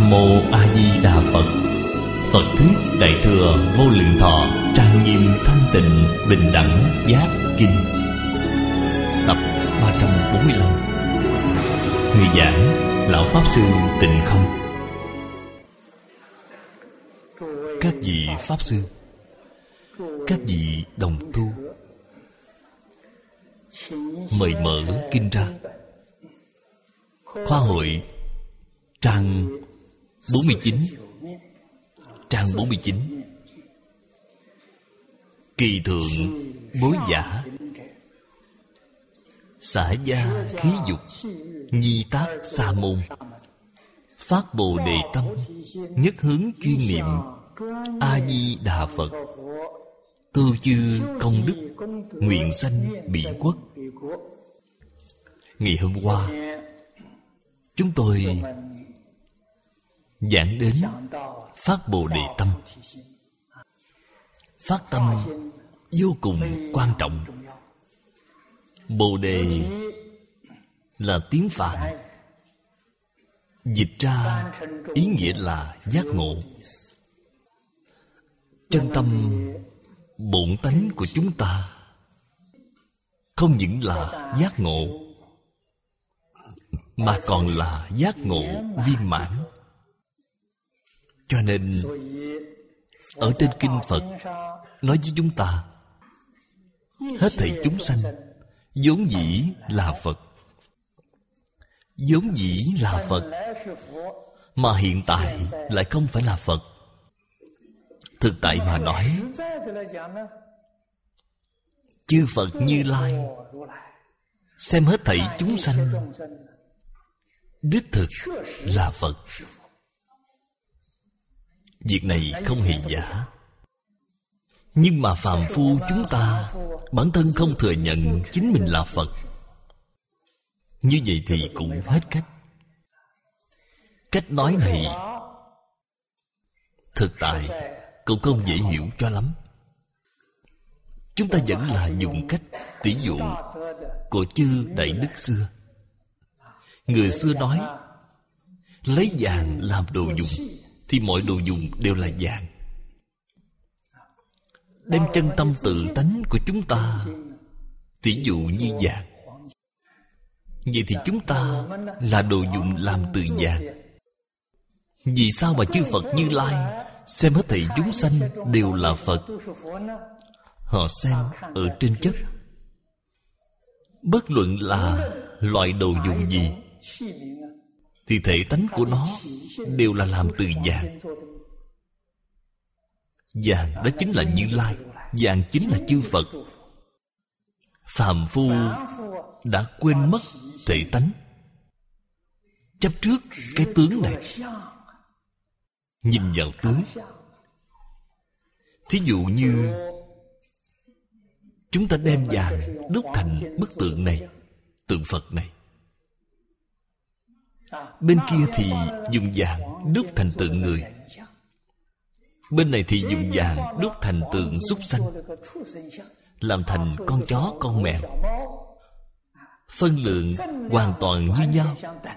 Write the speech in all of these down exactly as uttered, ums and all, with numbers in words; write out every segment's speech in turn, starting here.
Nam Mô A Di Đà Phật. Phật thuyết Đại thừa Vô Lượng Thọ trang nghiêm thanh tịnh bình đẳng giác kinh. Tập ba trăm bốn mươi lăm. Người giảng Lão Pháp Sư Tịnh Không. Các vị Pháp Sư, các vị đồng tu, mời mở kinh ra. Khoa hội trang bốn mươi chín. Trang bốn mươi chín. Kỳ thượng bối giả, xả gia khí dục, nhi tác sa môn, phát bồ đề tâm, nhất hướng chuyên niệm A Di Đà Phật, tu chư công đức, nguyện sanh bỉ quốc. Ngày hôm qua chúng tôi giảng đến phát bồ đề tâm. Phát tâm vô cùng quan trọng. Bồ đề là tiếng Phạn, dịch ra ý nghĩa là giác ngộ. Chân tâm bổn tánh của chúng ta không những là giác ngộ, mà còn là giác ngộ viên mãn. Cho nên ở trên kinh Phật nói với chúng ta, hết thảy chúng sanh vốn dĩ là Phật. Vốn dĩ là Phật, mà hiện tại lại không phải là Phật. Thực tại mà nói, chư Phật Như Lai xem hết thảy chúng sanh đích thực là Phật. Việc này không hề giả. Nhưng mà phàm phu chúng ta bản thân không thừa nhận chính mình là Phật. Như vậy thì cũng hết cách. Cách nói này thực tại cũng không dễ hiểu cho lắm. Chúng ta vẫn là dùng cách tỷ dụ của chư Đại Đức xưa. Người xưa nói, lấy vàng làm đồ dùng thì mọi đồ dùng đều là vàng. Đem chân tâm tự tánh của chúng ta tỷ dụ như vàng, vậy thì chúng ta là đồ dùng làm từ vàng. Vì sao mà chư Phật Như Lai xem hết thảy chúng sanh đều là Phật? Họ xem ở trên chất. Bất luận là loại đồ dùng gì thì thể tánh của nó đều là làm từ vàng. Vàng đó chính là Như Lai, vàng chính là chư Phật. Phàm phu đã quên mất thể tánh, chấp trước cái tướng này, nhìn vào tướng. Thí dụ như chúng ta đem vàng đúc thành bức tượng này, tượng Phật này. Bên kia thì dùng vàng đúc thành tượng người, bên này thì dùng vàng đúc thành tượng súc sanh, làm thành con chó con mèo. Phân lượng hoàn toàn như nhau,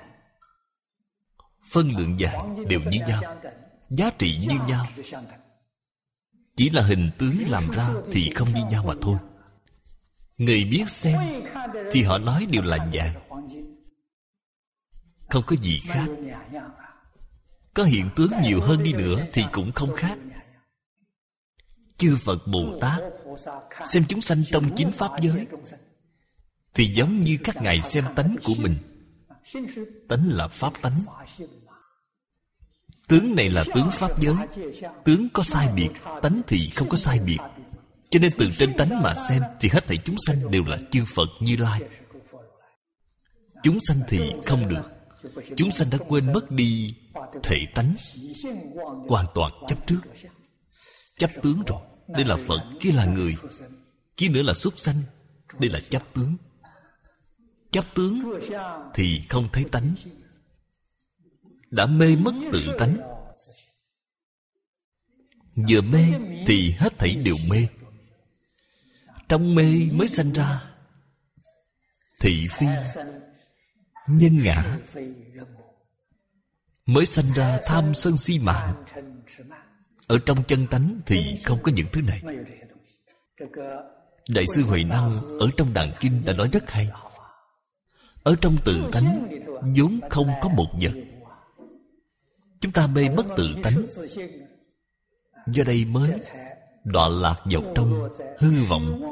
phân lượng vàng đều như nhau, giá trị như nhau. Chỉ là hình tướng làm ra thì không như nhau mà thôi. Người biết xem thì họ nói đều là vàng, không có gì khác. Có hiện tướng nhiều hơn đi nữa thì cũng không khác. Chư Phật Bồ Tát xem chúng sanh trong chính pháp giới thì giống như các ngài xem tánh của mình. Tánh là pháp tánh. Tướng này là tướng pháp giới. Tướng có sai biệt, tánh thì không có sai biệt. Cho nên từ trên tánh mà xem thì hết thảy chúng sanh đều là chư Phật Như Lai. Chúng sanh thì không được. Chúng sanh đã quên mất đi thể tánh, hoàn toàn chấp trước, chấp tướng rồi. Đây là Phật, kia là người, kia nữa là súc sanh. Đây là chấp tướng. Chấp tướng thì không thấy tánh, đã mê mất tự tánh. Vừa mê thì hết thảy đều mê. Trong mê mới sanh ra thị phi, nhân ngã. mới sanh ra tham sân si mạng. Ở trong chân tánh thì không có những thứ này. Đại sư Huệ Năng ở trong Đàn Kinh đã nói rất hay. Ở trong tự tánh vốn không có một vật. Chúng ta mê mất tự tánh, do đây mới đọa lạc vào trong hư vọng,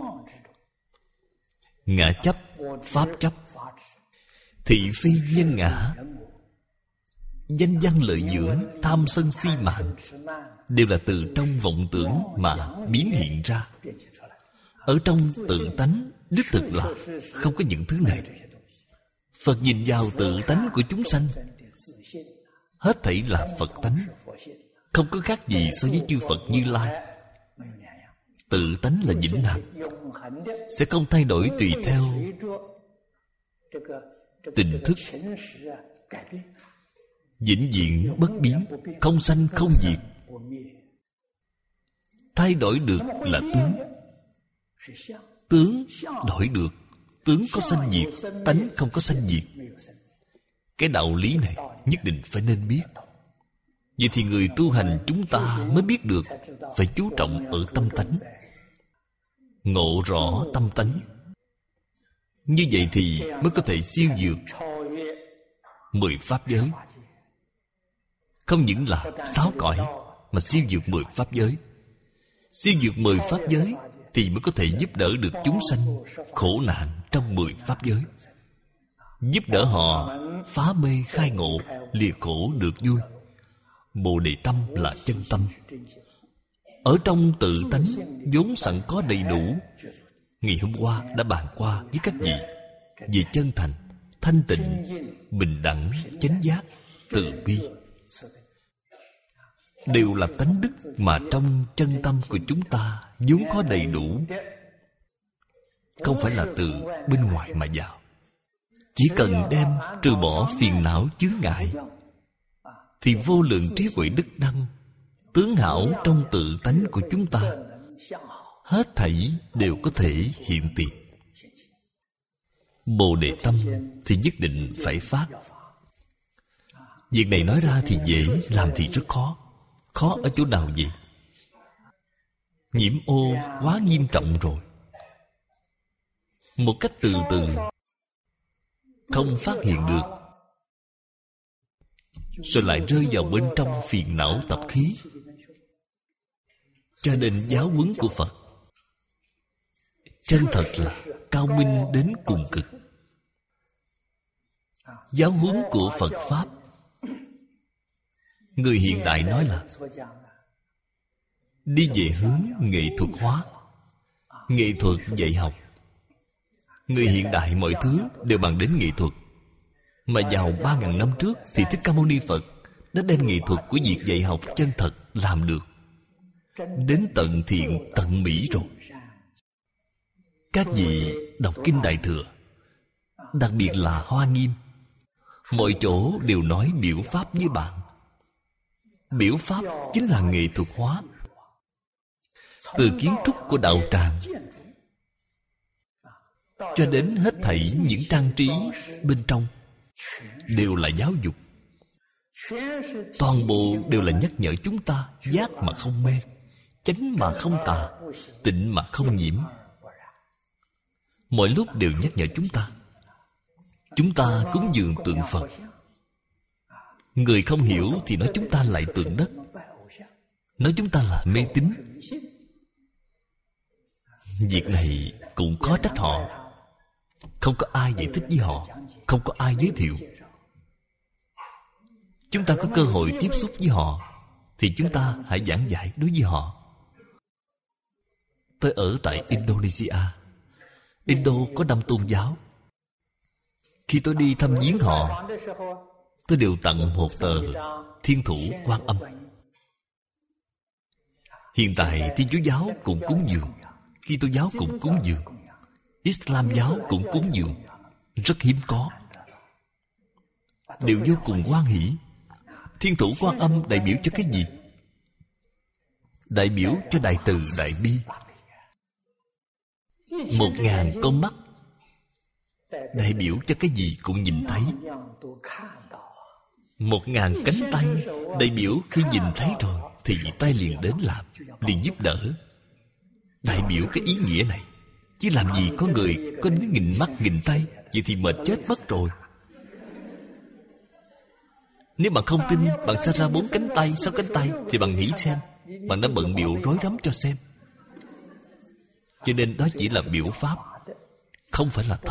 ngã chấp, pháp chấp, thị phi nhân ngã, danh văn lợi dưỡng, tham sân si mạng, đều là từ trong vọng tưởng mà biến hiện ra. Ở trong tự tánh đích thực là không có những thứ này. Phật nhìn vào tự tánh của chúng sanh, hết thảy là Phật tánh, không có khác gì so với chư Phật Như Lai. Tự tánh là vĩnh hằng, sẽ không thay đổi tùy theo tình thức, vĩnh viễn bất biến, không sanh không diệt. Thay đổi được là tướng, tướng đổi được. Tướng có sanh diệt, tánh không có sanh diệt. Cái đạo lý này nhất định phải nên biết. Vậy thì người tu hành chúng ta mới biết được phải chú trọng ở tâm tánh, ngộ rõ tâm tánh. Như vậy thì mới có thể siêu vượt mười pháp giới. Không những là sáu cõi, mà siêu vượt mười pháp giới. Siêu vượt mười pháp giới thì mới có thể giúp đỡ được chúng sanh khổ nạn trong mười pháp giới, giúp đỡ họ phá mê khai ngộ, lìa khổ được vui. Bồ Đề tâm là chân tâm. Ở trong tự tánh vốn sẵn có đầy đủ. Ngày hôm qua đã bàn qua với các vị về chân thành, thanh tịnh, bình đẳng, chánh giác, từ bi, đều là tánh đức mà trong chân tâm của chúng ta vốn có đầy đủ, không phải là từ bên ngoài mà vào. Chỉ cần đem trừ bỏ phiền não chướng ngại, thì vô lượng trí huệ đức năng tướng hảo trong tự tánh của chúng ta, hết thảy đều có thể hiện tiền. Bồ Đề tâm thì nhất định phải phát. Việc này nói ra thì dễ, làm thì rất khó. Khó ở chỗ nào vậy? Nhiễm ô quá nghiêm trọng rồi. Một cách từ từ, không phát hiện được, rồi lại rơi vào bên trong phiền não tập khí. Cho nên giáo huấn của Phật chân thật là cao minh đến cùng cực. Giáo huấn của Phật Pháp, người hiện đại nói là đi về hướng nghệ thuật hóa, nghệ thuật dạy học. Người hiện đại mọi thứ đều bằng đến nghệ thuật. Mà vào ba ngàn năm trước thì Thích Ca Mâu Ni Phật đã đem nghệ thuật của việc dạy học chân thật làm được đến tận thiện tận mỹ rồi. Các vị đọc Kinh Đại Thừa, đặc biệt là Hoa Nghiêm, mọi chỗ đều nói biểu pháp với bạn. Biểu pháp chính là nghệ thuật hóa. Từ kiến trúc của đạo tràng cho đến hết thảy những trang trí bên trong đều là giáo dục. Toàn bộ đều là nhắc nhở chúng ta giác mà không mê, chánh mà không tà, tịnh mà không nhiễm. Mọi lúc đều nhắc nhở chúng ta. Chúng ta cúng dường tượng Phật. Người không hiểu thì nói chúng ta lại tượng đất, nói chúng ta là mê tín. Việc này cũng khó trách họ. Không có ai giải thích với họ, không có ai giới thiệu. Chúng ta có cơ hội tiếp xúc với họ thì chúng ta hãy giảng giải đối với họ. Tôi ở tại Indonesia. Indo có năm tôn giáo. Khi tôi đi thăm viếng họ, tôi đều tặng một tờ Thiên Thủ Quan Âm. Hiện tại Thiên Chúa giáo cũng cúng dường, Kitô giáo cũng cúng dường, Islam giáo cũng cúng dường. Rất hiếm có, đều vô cùng hoan hỷ. Thiên Thủ Quan Âm đại biểu cho cái gì? Đại biểu cho đại từ đại bi. Một ngàn con mắt đại biểu cho cái gì cũng nhìn thấy. Một ngàn cánh tay, đại biểu khi nhìn thấy rồi thì tay liền đến làm, liền giúp đỡ. Đại biểu cái ý nghĩa này. Chứ làm gì có người có đến nghìn mắt nghìn tay, vậy thì mệt chết mất rồi. Nếu bạn không tin, bạn sẽ ra bốn cánh tay, sáu cánh tay, thì bạn nghĩ xem, bạn đã bận bịu rối rắm cho xem. Cho nên đó chỉ là biểu pháp, không phải là thật.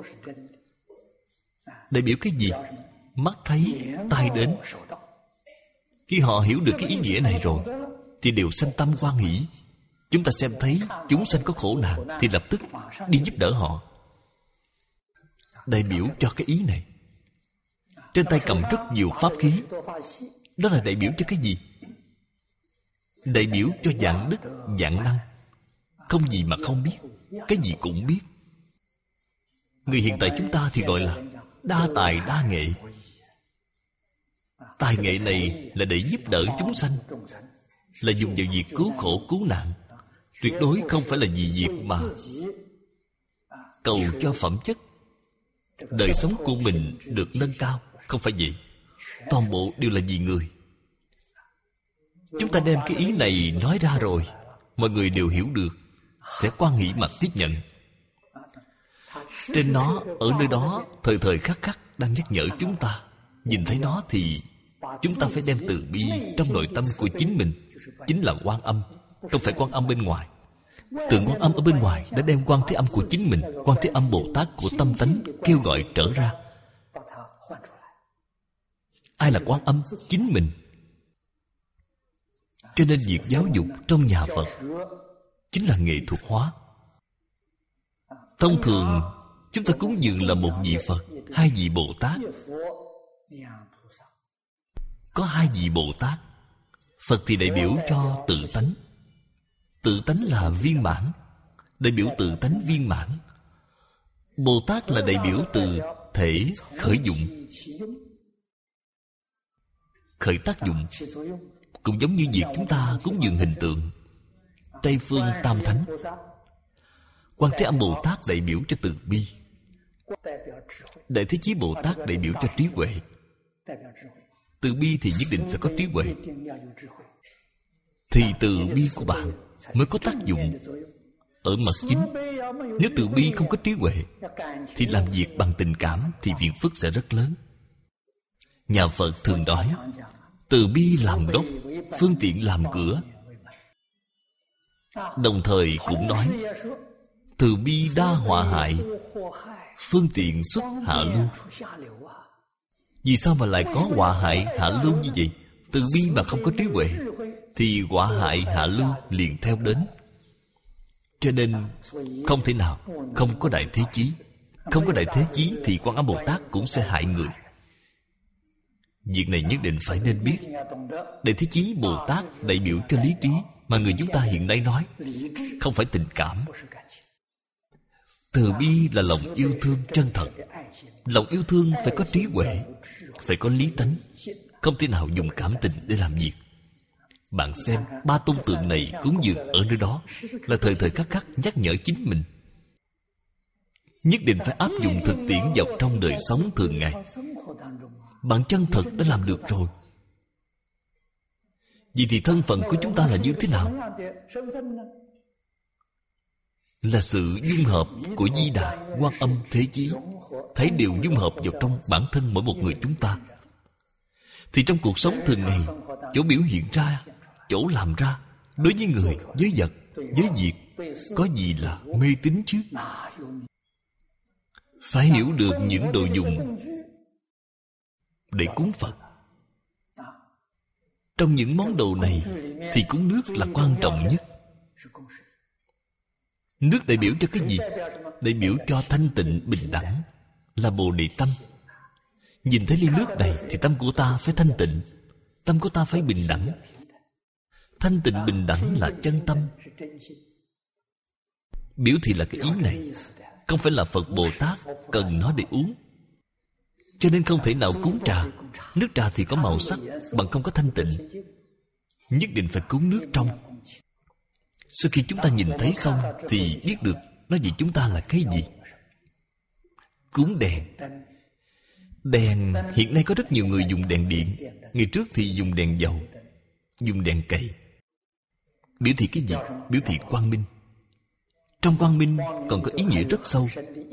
Đại biểu cái gì? Mắt thấy, tai đến. Khi họ hiểu được cái ý nghĩa này rồi thì đều sanh tâm hoan hỷ. Chúng ta xem thấy chúng sanh có khổ nạn thì lập tức đi giúp đỡ họ. Đại biểu cho cái ý này. Trên tay cầm rất nhiều pháp khí. Đó là đại biểu cho cái gì? Đại biểu cho dạng đức, dạng năng. Không gì mà không biết, cái gì cũng biết. Người hiện tại chúng ta thì gọi là đa tài đa nghệ. Tài nghệ này là để giúp đỡ chúng sanh, là dùng vào việc cứu khổ cứu nạn. Tuyệt đối không phải là vì việc mà cầu cho phẩm chất, đời sống của mình được nâng cao. Không phải vậy. Toàn bộ đều là vì người. Chúng ta đem cái ý này nói ra rồi, mọi người đều hiểu được, sẽ quan hỷ mà tiếp nhận. Trên nó, ở nơi đó, thời thời khắc khắc đang nhắc nhở chúng ta. Nhìn thấy nó thì chúng ta phải đem từ bi trong nội tâm của chính mình, chính là Quan Âm, không phải Quan Âm bên ngoài. Tượng Quan Âm ở bên ngoài đã đem Quan Thế Âm của chính mình, Quan Thế Âm Bồ Tát của tâm tánh kêu gọi trở ra. Ai là Quan Âm? Chính mình. Cho nên việc giáo dục trong nhà Phật chính là nghệ thuật hóa. Thông thường chúng ta cúng dường là một vị Phật, hai vị Bồ Tát. Có hai vị Bồ Tát. Phật thì đại biểu cho tự tánh. Tự tánh là viên mãn, đại biểu tự tánh viên mãn. Bồ Tát là đại biểu từ thể khởi dụng, khởi tác dụng. Cũng giống như việc chúng ta cúng dường hình tượng Tây Phương Tam Thánh. Quan Thế Âm Bồ Tát đại biểu cho từ bi, Đại Thế Chí Bồ Tát đại biểu cho trí huệ. Từ bi thì nhất định phải có trí huệ, thì từ bi của bạn mới có tác dụng ở mặt chính. Nếu từ bi không có trí huệ thì làm việc bằng tình cảm thì phiền phức sẽ rất lớn. Nhà Phật thường nói từ bi làm gốc, phương tiện làm cửa. Đồng thời cũng nói từ bi đa họa hại, phương tiện xuất hạ lưu. Vì sao mà lại có họa hại hạ lưu như vậy? Từ bi mà không có trí huệ thì họa hại hạ lưu liền theo đến. Cho nên không thể nào không có đại thế chí. Không có đại thế chí thì Quan Âm Bồ Tát cũng sẽ hại người. Việc này nhất định phải nên biết. Đại thế chí Bồ Tát đại biểu cho lý trí, mà người chúng ta hiện nay nói không phải tình cảm. Từ bi là lòng yêu thương chân thật. Lòng yêu thương phải có trí huệ, phải có lý tánh, không thể nào dùng cảm tình để làm việc. Bạn xem ba tôn tượng này cúng dường ở nơi đó là thời thời khắc khắc nhắc nhở chính mình. Nhất định phải áp dụng thực tiễn vào trong đời sống thường ngày. Bạn chân thật đã làm được rồi. Vậy thì thân phận của chúng ta là như thế nào? Là sự dung hợp của Di Đà, Quan Âm, Thế Chí. Thấy đều dung hợp vào trong bản thân mỗi một người chúng ta. Thì trong cuộc sống thường ngày, chỗ biểu hiện ra, chỗ làm ra, đối với người, với vật, với việc, có gì là mê tín chứ? Phải hiểu được những đồ dùng để cúng Phật. Trong những món đồ này thì cúng nước là quan trọng nhất. Nước đại biểu cho cái gì? Đại biểu cho thanh tịnh bình đẳng, là Bồ Đề tâm. Nhìn thấy ly nước này thì tâm của ta phải thanh tịnh, tâm của ta phải bình đẳng. Thanh tịnh bình đẳng là chân tâm. Biểu thị là cái ý này. Không phải là Phật Bồ Tát cần nó để uống. Cho nên không thể nào cúng trà. Nước trà thì có màu sắc, bằng không có thanh tịnh. Nhất định phải cúng nước trong. Sau khi chúng ta nhìn thấy xong thì biết được nó vì chúng ta là cái gì. Cúng đèn. Đèn hiện nay có rất nhiều người dùng đèn điện. Ngày trước thì dùng đèn dầu, dùng đèn cầy. Biểu thị cái gì? Biểu thị quang minh. Trong quang minh còn có ý nghĩa rất sâu,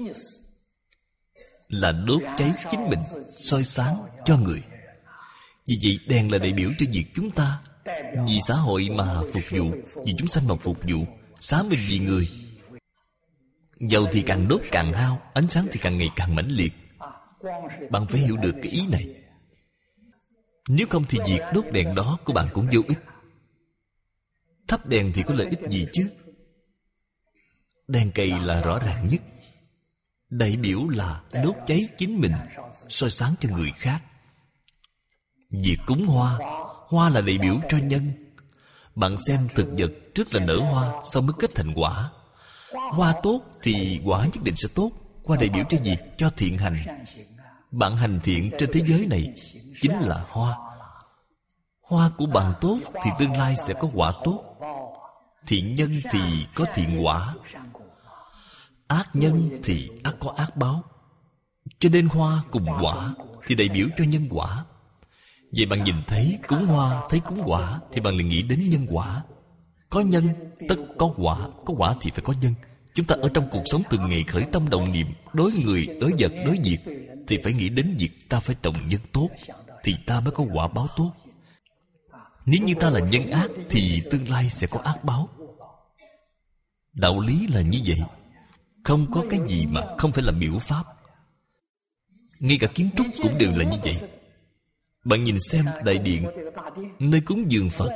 là đốt cháy chính mình, soi sáng cho người. Vì vậy đèn là đại biểu cho việc chúng ta vì xã hội mà phục vụ, vì chúng sanh mà phục vụ, xá mình vì người. Dầu thì càng đốt càng hao, ánh sáng thì càng ngày càng mãnh liệt. Bạn phải hiểu được cái ý này. Nếu không thì việc đốt đèn đó của bạn cũng vô ích. Thắp đèn thì có lợi ích gì chứ? Đèn cầy là rõ ràng nhất, đại biểu là đốt cháy chính mình, soi sáng cho người khác. Việc cúng hoa, hoa là đại biểu cho nhân. Bạn xem thực vật trước là nở hoa, sau mới kết thành quả. Hoa tốt thì quả nhất định sẽ tốt. Hoa đại biểu cho gì? Cho thiện hành. Bạn hành thiện trên thế giới này chính là hoa. Hoa của bạn tốt thì tương lai sẽ có quả tốt. Thiện nhân thì có thiện quả, ác nhân thì ác có ác báo. Cho nên hoa cùng quả thì đại biểu cho nhân quả. Vậy bạn nhìn thấy cúng hoa, thấy cúng quả thì bạn liền nghĩ đến nhân quả. Có nhân tất có quả, có quả thì phải có nhân. Chúng ta ở trong cuộc sống từng ngày khởi tâm động niệm, đối người, đối vật, đối việc, thì phải nghĩ đến việc ta phải trồng nhân tốt, thì ta mới có quả báo tốt. Nếu như ta là nhân ác thì tương lai sẽ có ác báo. Đạo lý là như vậy. Không có cái gì mà không phải là biểu pháp. Ngay cả kiến trúc cũng đều là như vậy. Bạn nhìn xem đại điện, nơi cúng dường Phật,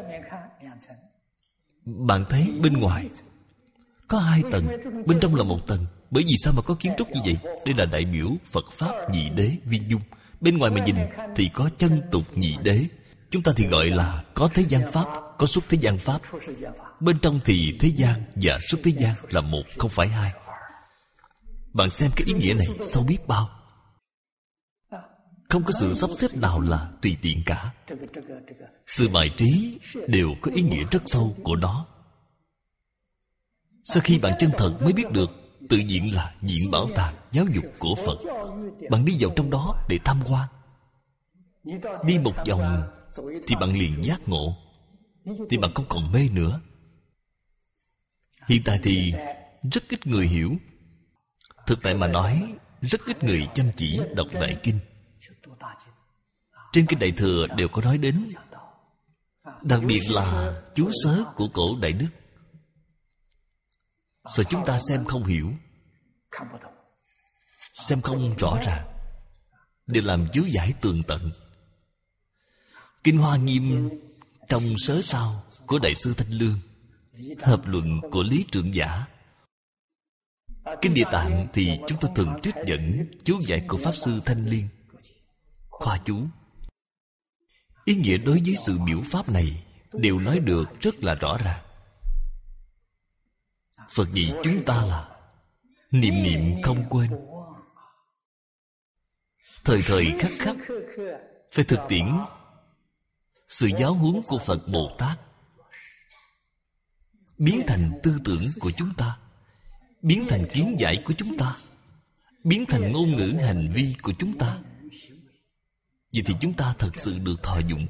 bạn thấy bên ngoài có hai tầng, bên trong là một tầng. Bởi vì sao mà có kiến trúc như vậy? Đây là đại biểu Phật Pháp nhị đế viên dung. Bên ngoài mà nhìn thì có chân tục nhị đế. Chúng ta thì gọi là có thế gian Pháp, có xuất thế gian Pháp. Bên trong thì thế gian và xuất thế gian là một, không phải hai. Bạn xem cái ý nghĩa này sâu biết bao. Không có sự sắp xếp nào là tùy tiện cả. Sự bài trí đều có ý nghĩa rất sâu của nó. Sau khi bạn chân thật mới biết được, tự nhiên là viện bảo tàng giáo dục của Phật. Bạn đi vào trong đó để tham quan. Đi một vòng thì bạn liền giác ngộ, thì bạn không còn mê nữa. Hiện tại thì rất ít người hiểu. Thực tại mà nói, rất ít người chăm chỉ đọc Đại Kinh. Trên Kinh Đại Thừa đều có nói đến, đặc biệt là chú sớ của cổ Đại Đức. Sợ chúng ta xem không hiểu, xem không rõ ràng, để làm chú giải tường tận. Kinh Hoa Nghiêm trong sớ sau của Đại sư Thanh Lương, hợp luận của Lý Trượng Giả. Kinh Địa Tạng thì chúng ta thường trích dẫn chú giải của Pháp Sư Thanh Liên, khoa chú. Ý nghĩa đối với sự biểu pháp này đều nói được rất là rõ ràng. Phật dạy chúng ta là niệm niệm không quên, thời thời khắc khắc phải thực tiễn sự giáo huấn của Phật Bồ Tát, biến thành tư tưởng của chúng ta, biến thành kiến giải của chúng ta, biến thành ngôn ngữ hành vi của chúng ta. Vậy thì chúng ta thật sự được thọ dụng.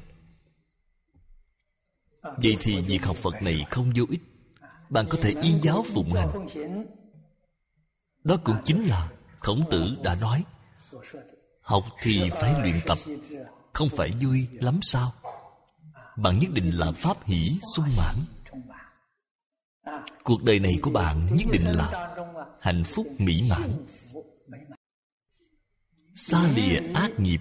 Vậy thì việc học Phật này không vô ích. Bạn có thể y giáo phụng hành. Đó cũng chính là Khổng Tử đã nói, học thì phải luyện tập, không phải vui lắm sao? Bạn nhất định là pháp hỷ sung mãn. Cuộc đời này của bạn nhất định là hạnh phúc mỹ mãn, xa lìa ác nghiệp,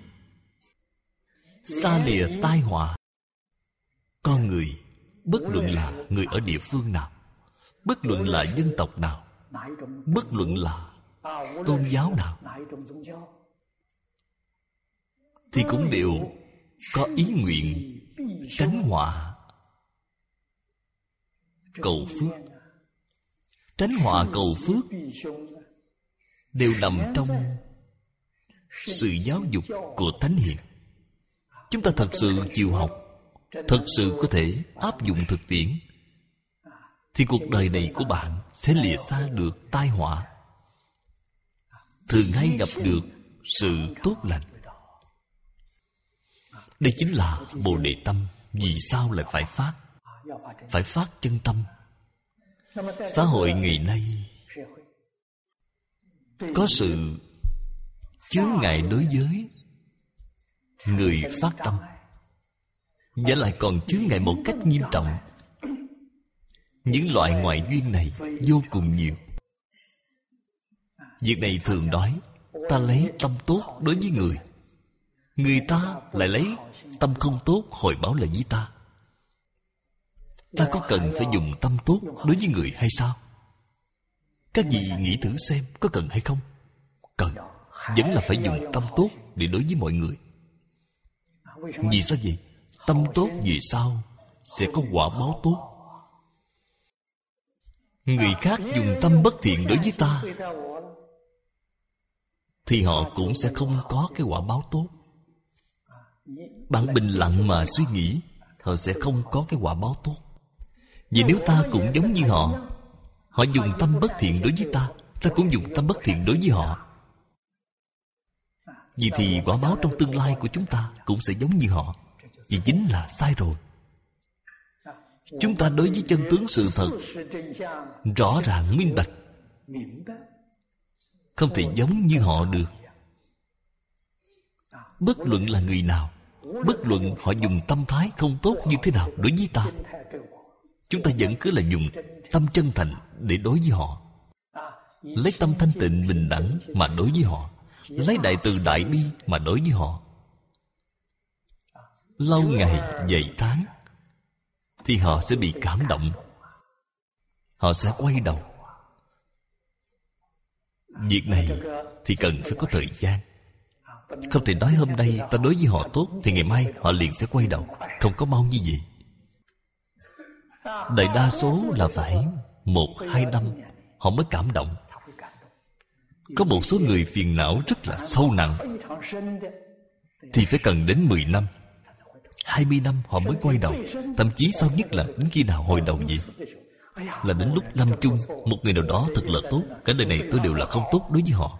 xa lìa tai họa. Con người, bất luận là người ở địa phương nào, bất luận là dân tộc nào, bất luận là tôn giáo nào, thì cũng đều có ý nguyện tránh họa cầu phước. Tránh họa cầu phước đều nằm trong sự giáo dục của Thánh Hiền. Chúng ta thật sự chịu học, thật sự có thể áp dụng thực tiễn, thì cuộc đời này của bạn sẽ lìa xa được tai họa, thường hay gặp được sự tốt lành. Đây chính là Bồ Đề tâm. Vì sao lại phải phát? Phải phát chân tâm. Xã hội ngày nay có sự chướng ngại đối với người phát tâm, và lại còn chướng ngại một cách nghiêm trọng. Những loại ngoại duyên này vô cùng nhiều. Việc này thường nói ta lấy tâm tốt đối với người, người ta lại lấy tâm không tốt hồi báo lại với ta. Ta có cần phải dùng tâm tốt đối với người hay sao? Các vị nghĩ thử xem, có cần hay không? Cần. Vẫn là phải dùng tâm tốt để đối với mọi người. Vì sao vậy? Tâm tốt vì sao sẽ có quả báo tốt. Người khác dùng tâm bất thiện đối với ta thì họ cũng sẽ không có cái quả báo tốt. Bạn bình lặng mà suy nghĩ, họ sẽ không có cái quả báo tốt. Vì nếu ta cũng giống như họ, họ dùng tâm bất thiện đối với ta, ta cũng dùng tâm bất thiện đối với họ, vì thì quả báo trong tương lai của chúng ta cũng sẽ giống như họ. Vì chính là sai rồi. Chúng ta đối với chân tướng sự thật rõ ràng minh bạch, không thể giống như họ được. Bất luận là người nào, bất luận họ dùng tâm thái không tốt như thế nào đối với ta, chúng ta vẫn cứ là dùng tâm chân thành để đối với họ, lấy tâm thanh tịnh bình đẳng mà đối với họ, lấy đại từ đại bi mà đối với họ. Lâu ngày dày tháng thì họ sẽ bị cảm động, họ sẽ quay đầu. Việc này thì cần phải có thời gian. Không thể nói hôm nay ta đối với họ tốt thì ngày mai họ liền sẽ quay đầu. Không có mau như vậy. Đại đa số là phải một hai năm họ mới cảm động. Có một số người phiền não rất là sâu nặng thì phải cần đến mười năm, hai mươi năm họ mới quay đầu. Thậm chí sau nhất là đến khi nào hồi đầu vậy? Là đến lúc lâm chung, một người nào đó thật là tốt, cả đời này tôi đều là không tốt đối với họ.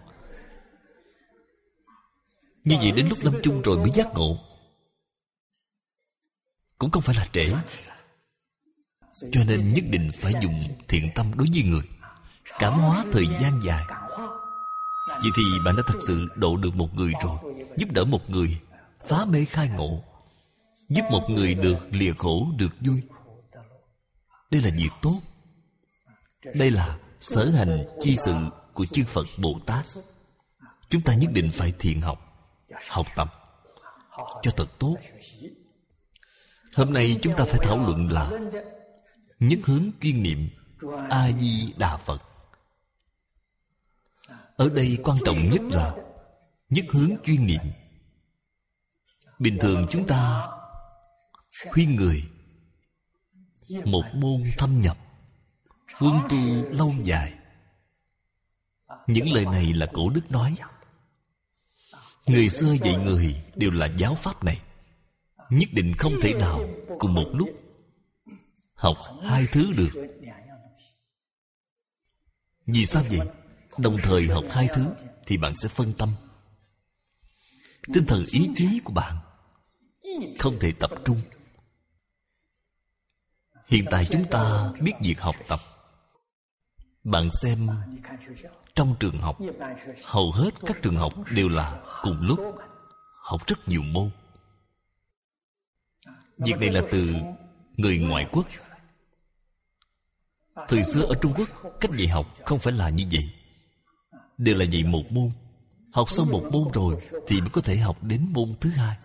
Như vậy đến lúc lâm chung rồi mới giác ngộ, cũng không phải là trễ. Cho nên nhất định phải dùng thiện tâm đối với người, cảm hóa thời gian dài. Vậy thì bạn đã thật sự độ được một người rồi, giúp đỡ một người phá mê khai ngộ, giúp một người được lìa khổ được vui. Đây là việc tốt. Đây là sở hành chi sự của chư Phật Bồ Tát. Chúng ta nhất định phải thiện học, học tập cho thật tốt. Hôm nay chúng ta phải thảo luận là nhất hướng chuyên niệm A Di Đà Phật. Ở đây quan trọng nhất là nhất hướng chuyên niệm. Bình thường chúng ta khuyên người một môn thâm nhập, huân tu lâu dài. Những lời này là cổ đức nói. Người xưa dạy người đều là giáo pháp này. Nhất định không thể nào cùng một lúc học hai thứ được. Vì sao vậy? Đồng thời học hai thứ thì bạn sẽ phân tâm. Tinh thần ý chí của bạn không thể tập trung. Hiện tại chúng ta biết việc học tập. Bạn xem trong trường học, hầu hết các trường học đều là cùng lúc học rất nhiều môn. Việc này là từ người ngoại quốc. Từ xưa ở Trung Quốc, cách dạy học không phải là như vậy. Đều là dạy một môn. Học xong một môn rồi thì mới có thể học đến môn thứ hai.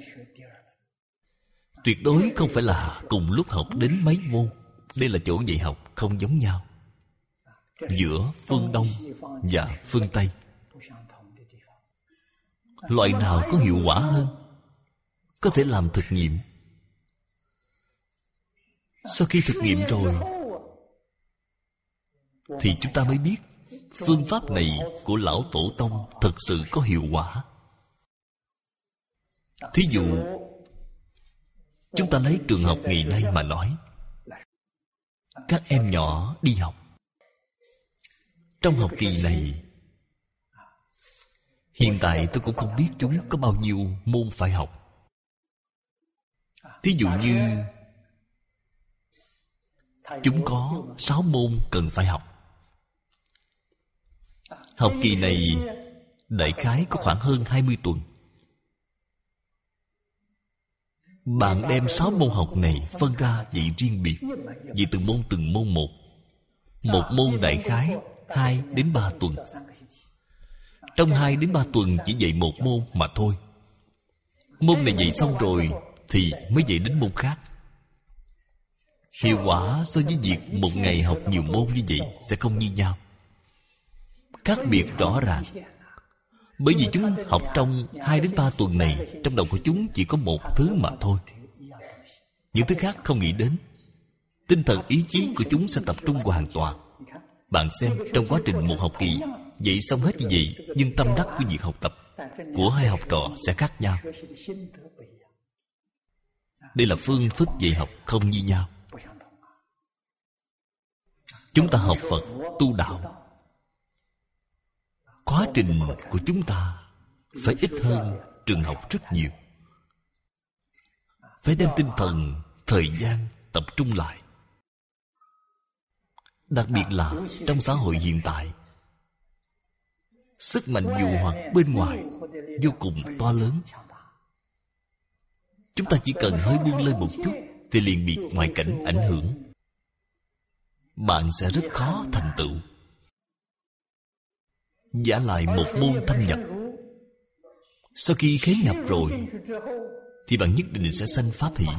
Tuyệt đối không phải là cùng lúc học đến mấy môn. Đây là chỗ dạy học không giống nhau giữa phương Đông và phương Tây. Loại nào có hiệu quả hơn, có thể làm thực nghiệm. Sau khi thực nghiệm rồi thì chúng ta mới biết phương pháp này của Lão Tổ Tông thật sự có hiệu quả. Thí dụ chúng ta lấy trường học ngày nay mà nói. Các em nhỏ đi học. Trong học kỳ này, hiện tại tôi cũng không biết chúng có bao nhiêu môn phải học. Thí dụ như chúng có sáu môn cần phải học. Học kỳ này đại khái có khoảng hơn hai mươi tuần. Bạn đem sáu môn học này phân ra dạy riêng biệt, dạy từng môn từng môn một. Một môn đại khái hai đến ba tuần. Trong hai đến ba tuần chỉ dạy một môn mà thôi. Môn này dạy xong rồi thì mới dạy đến môn khác. Hiệu quả so với việc một ngày học nhiều môn như vậy sẽ không như nhau. Khác biệt rõ ràng. Bởi vì chúng học trong hai đến ba tuần này, trong đầu của chúng chỉ có một thứ mà thôi. Những thứ khác không nghĩ đến. Tinh thần ý chí của chúng sẽ tập trung hoàn toàn. Bạn xem, trong quá trình một học kỳ dạy xong hết như vậy, nhưng tâm đắc của việc học tập của hai học trò sẽ khác nhau. Đây là phương thức dạy học không như nhau. Chúng ta học Phật, tu đạo, quá trình của chúng ta phải ít hơn trường học rất nhiều. Phải đem tinh thần, thời gian tập trung lại. Đặc biệt là trong xã hội hiện tại, sức mạnh dụ hoặc bên ngoài vô cùng to lớn. Chúng ta chỉ cần hơi buông lên một chút thì liền bị ngoại cảnh ảnh hưởng. Bạn sẽ rất khó thành tựu. Giả lại một môn thâm nhập, sau khi khế nhập rồi thì bạn nhất định sẽ sanh pháp hỷ,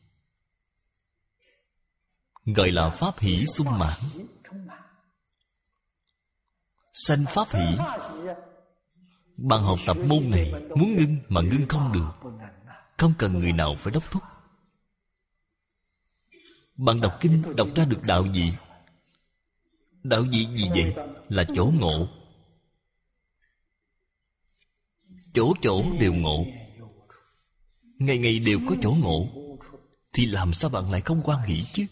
gọi là pháp hỷ sung mãn. Sanh pháp hỷ. Bạn học tập môn này muốn ngưng mà ngưng không được, không cần người nào phải đốc thúc. Bạn đọc kinh đọc ra được đạo gì? Đạo gì gì vậy? Là chỗ ngộ. Chỗ chỗ đều ngộ, ngày ngày đều có chỗ ngộ, thì làm sao bạn lại không hoan hỷ chứ?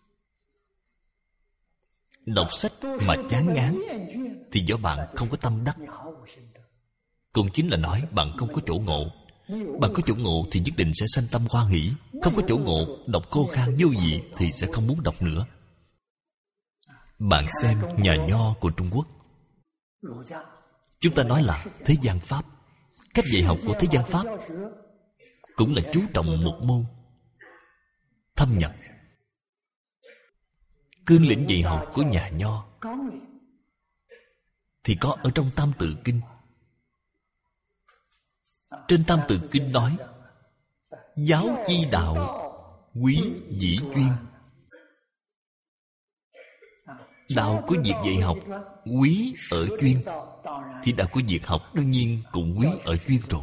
Đọc sách mà chán ngán thì do bạn không có tâm đắc. Cũng chính là nói bạn không có chỗ ngộ. Bạn có chỗ ngộ thì nhất định sẽ sanh tâm hoan hỷ. Không có chỗ ngộ, đọc khô khan vô vị thì sẽ không muốn đọc nữa. Bạn xem nhà nho của Trung Quốc, chúng ta nói là thế gian pháp. Cách dạy học của thế gian pháp cũng là chú trọng một môn thâm nhập. Cương lĩnh dạy học của nhà nho thì có ở trong Tam Tự Kinh. Trên Tam Tự Kinh nói: giáo chi đạo, quý dĩ chuyên. Đạo của việc dạy học quý ở chuyên, thì đạo của việc học đương nhiên cũng quý ở chuyên rồi.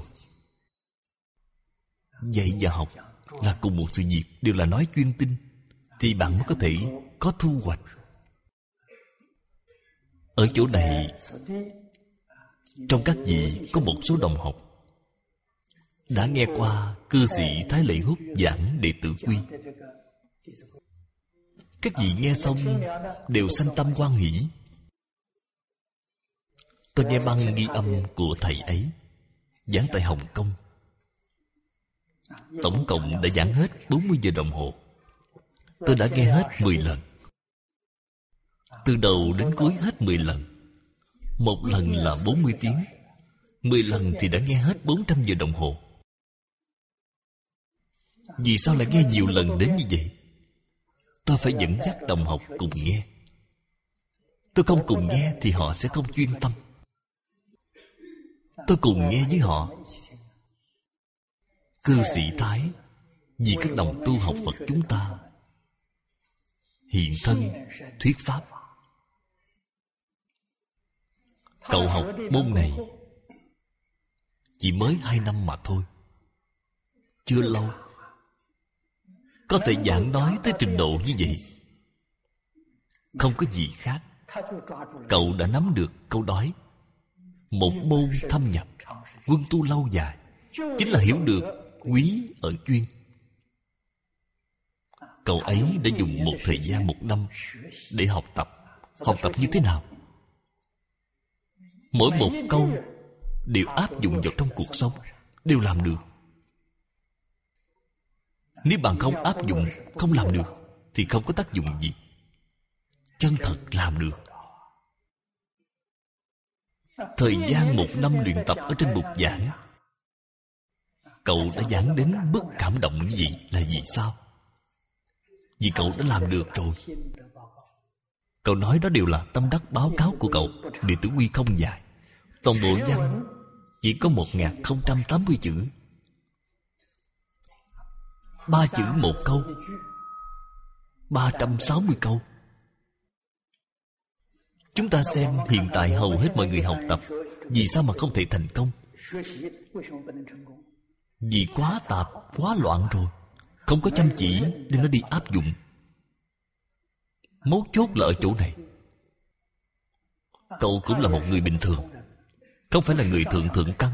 Dạy và học là cùng một sự việc, đều là nói chuyên tinh, thì bạn mới có thể có thu hoạch. Ở chỗ này, trong các vị có một số đồng học đã nghe qua cư sĩ Thái Lệ Hút giảng Đệ Tử Quy. Các vị nghe xong đều sanh tâm hoan hỷ. Tôi nghe băng ghi âm của thầy ấy giảng tại Hồng Kông. Tổng cộng đã giảng hết bốn mươi giờ đồng hồ. Tôi đã nghe hết mười lần. Từ đầu đến cuối hết mười lần. Một lần là bốn mươi tiếng. Mười lần thì đã nghe hết bốn trăm giờ đồng hồ. Vì sao lại nghe nhiều lần đến như vậy? Tôi phải dẫn dắt đồng học cùng nghe. Tôi không cùng nghe thì họ sẽ không chuyên tâm. Tôi cùng nghe với họ. Cư sĩ Thái vì các đồng tu học Phật chúng ta hiện thân thuyết pháp. Cậu học môn này chỉ mới hai năm mà thôi, chưa lâu, có thể giảng nói tới trình độ như vậy. Không có gì khác. Cậu đã nắm được câu nói một môn thâm nhập, quân tu lâu dài, chính là hiểu được quý ở chuyên. Cậu ấy đã dùng một thời gian một năm để học tập. Học tập như thế nào? Mỗi một câu đều áp dụng vào trong cuộc sống, đều làm được. Nếu bạn không áp dụng, không làm được, thì không có tác dụng gì. Chân thật làm được. Thời gian một năm luyện tập ở trên bục giảng, cậu đã giảng đến mức cảm động như vậy là vì sao? Vì cậu đã làm được rồi. Cậu nói đó đều là tâm đắc báo cáo của cậu. Đệ tử quy không dài, toàn bộ văn chỉ có một nghìn không trăm tám mươi chữ. Ba chữ một câu, ba trăm sáu mươi câu. Chúng ta xem hiện tại hầu hết mọi người học tập, vì sao mà không thể thành công? Vì quá tạp, quá loạn rồi, không có chăm chỉ nên nó đi áp dụng. Mấu chốt là ở chỗ này. Cậu cũng là một người bình thường, không phải là người thượng thượng căn,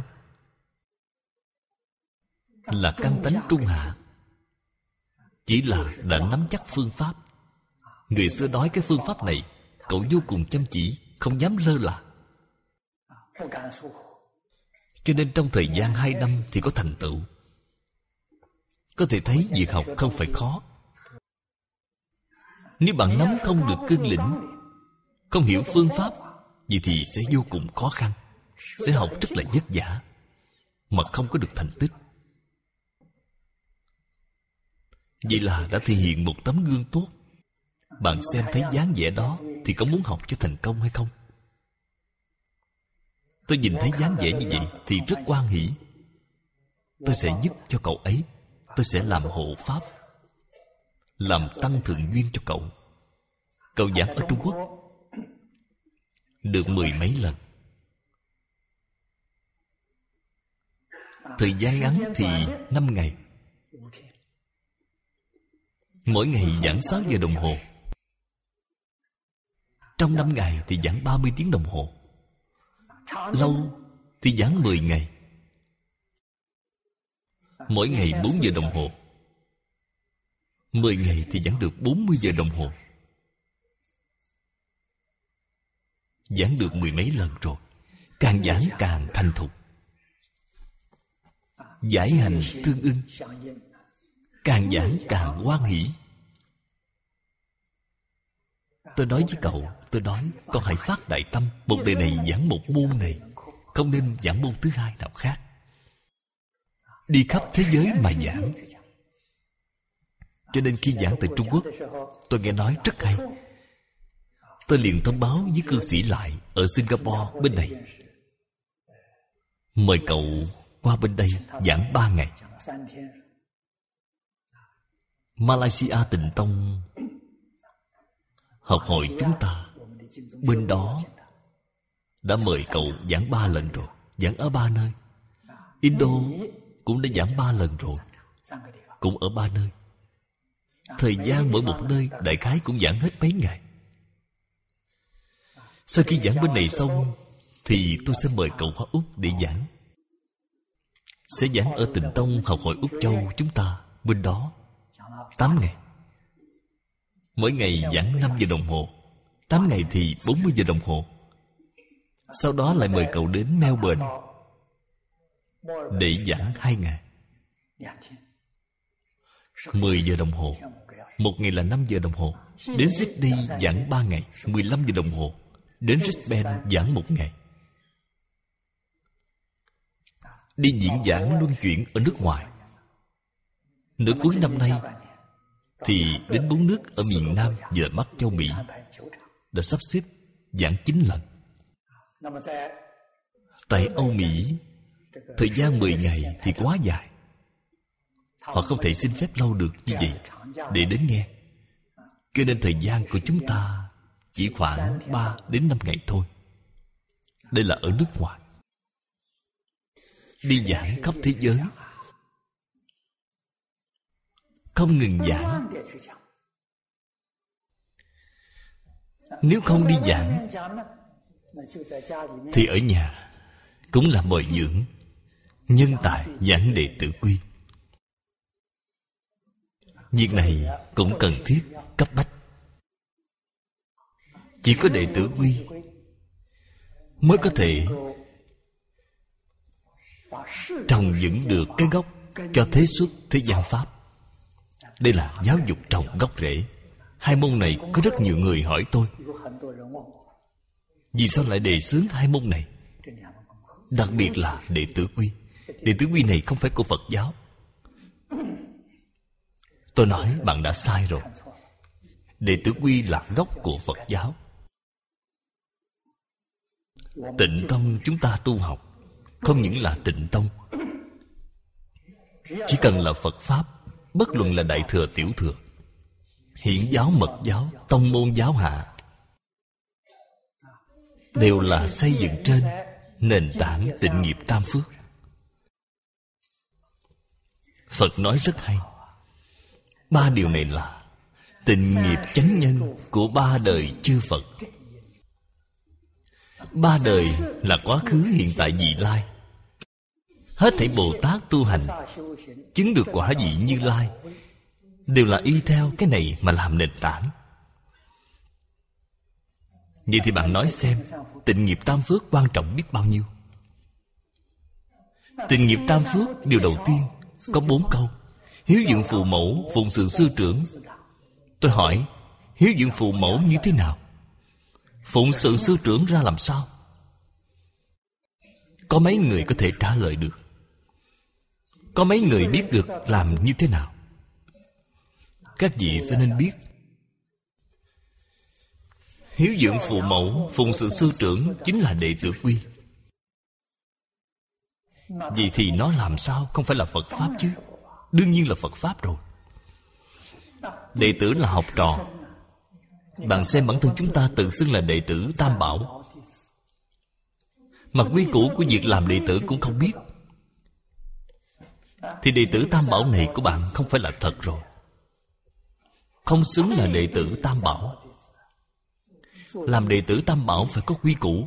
là căn tánh trung hạ. Chỉ là đã nắm chắc phương pháp. Người xưa nói cái phương pháp này, cậu vô cùng chăm chỉ, không dám lơ là. Cho nên trong thời gian hai năm thì có thành tựu. Có thể thấy việc học không phải khó. Nếu bạn nắm không được cương lĩnh, không hiểu phương pháp, vậy thì sẽ vô cùng khó khăn, sẽ học rất là vất vả, mà không có được thành tích. Vậy là đã thể hiện một tấm gương tốt. Bạn xem thấy dáng vẻ đó thì có muốn học cho thành công hay không? Tôi nhìn thấy dáng vẻ như vậy thì rất hoan hỉ. Tôi sẽ giúp cho cậu ấy. Tôi sẽ làm hộ pháp, làm tăng thượng duyên cho cậu. Cậu giảng ở Trung Quốc được mười mấy lần. Thời gian ngắn thì năm ngày. Mỗi ngày giảng sáu giờ đồng hồ. Trong năm ngày thì giảng ba mươi tiếng đồng hồ. Lâu thì giảng mười ngày. Mỗi ngày bốn giờ đồng hồ. Mười ngày thì giảng được bốn mươi giờ đồng hồ. Giảng được mười mấy lần rồi. Càng giảng càng thành thục. Giải hành tương ưng. Càng giảng càng hoan hỷ. Tôi nói với cậu, tôi nói con hãy phát đại tâm. Một đời này giảng một môn này, không nên giảng môn thứ hai nào khác. Đi khắp thế giới mà giảng. Cho nên khi giảng tại Trung Quốc, tôi nghe nói rất hay. Tôi liền thông báo với cư sĩ lại ở Singapore bên này, mời cậu qua bên đây giảng ba ngày. Malaysia Tịnh Tông học hội chúng ta bên đó đã mời cậu giảng ba lần rồi, giảng ở ba nơi. Indo cũng đã giảng ba lần rồi, cũng ở ba nơi. Thời gian mỗi một nơi đại khái cũng giảng hết mấy ngày. Sau khi giảng bên này xong thì tôi sẽ mời cậu qua Úc để giảng. Sẽ giảng ở Tịnh Tông học hội Úc Châu chúng ta bên đó tám ngày. Mỗi ngày giảng năm giờ đồng hồ. Tám ngày thì bốn mươi giờ đồng hồ. Sau đó lại mời cậu đến Melbourne để giảng hai ngày. Mười giờ đồng hồ. Một ngày là năm giờ đồng hồ. Đến Sydney giảng ba ngày, mười lăm giờ đồng hồ. Đến Brisbane giảng một ngày. Đi diễn giảng luân chuyển ở nước ngoài. Nửa cuối năm nay thì đến bốn nước ở miền Nam và Bắc châu Mỹ đã sắp xếp giảng chín lần. Tại Âu Mỹ, thời gian mười ngày thì quá dài. Họ không thể xin phép lâu được như vậy để đến nghe. Cho nên thời gian của chúng ta chỉ khoảng ba đến năm ngày thôi. Đây là ở nước ngoài. Đi giảng khắp thế giới, không ngừng giảng. Nếu không đi giảng thì ở nhà cũng là bồi dưỡng nhân tài giảng đệ tử quy. Việc này cũng cần thiết, cấp bách. Chỉ có đệ tử quy mới có thể trồng vững được cái gốc cho thế xuất thế gian pháp. Đây là giáo dục trồng gốc rễ. Hai môn này có rất nhiều người hỏi tôi, vì sao lại đề xướng hai môn này, đặc biệt là đệ tử quy. Đệ tử quy này không phải của Phật giáo. Tôi nói bạn đã sai rồi. Đệ tử quy là gốc của Phật giáo. Tịnh tông chúng ta tu học không những là tịnh tông, chỉ cần là Phật Pháp, bất luận là Đại Thừa Tiểu Thừa, Hiển giáo Mật giáo, tông môn giáo hạ, đều là xây dựng trên nền tảng tịnh nghiệp tam phước. Phật nói rất hay. Ba điều này là tịnh nghiệp chánh nhân của ba đời chư Phật. Ba đời là quá khứ, hiện tại, vị lai. Hết thảy Bồ Tát tu hành chứng được quả vị Như Lai đều là y theo cái này mà làm nền tảng. Vậy thì bạn nói xem, tịnh nghiệp tam phước quan trọng biết bao nhiêu? Tịnh nghiệp tam phước điều đầu tiên có bốn câu: hiếu dưỡng phụ mẫu, phụng sự sư trưởng. Tôi hỏi, hiếu dưỡng phụ mẫu như thế nào? Phụng sự sư trưởng ra làm sao? Có mấy người có thể trả lời được? Có mấy người biết được làm như thế nào? Các vị phải nên biết. Hiếu dưỡng phụ mẫu, phụng sự sư trưởng chính là đệ tử quy. Vậy thì nó làm sao không phải là Phật Pháp chứ? Đương nhiên là Phật Pháp rồi. Đệ tử là học trò. Bạn xem bản thân chúng ta tự xưng là đệ tử Tam Bảo, mặt quy củ của việc làm đệ tử cũng không biết, thì đệ tử Tam Bảo này của bạn không phải là thật rồi, không xứng là đệ tử Tam Bảo. Làm đệ tử Tam Bảo phải có quy củ.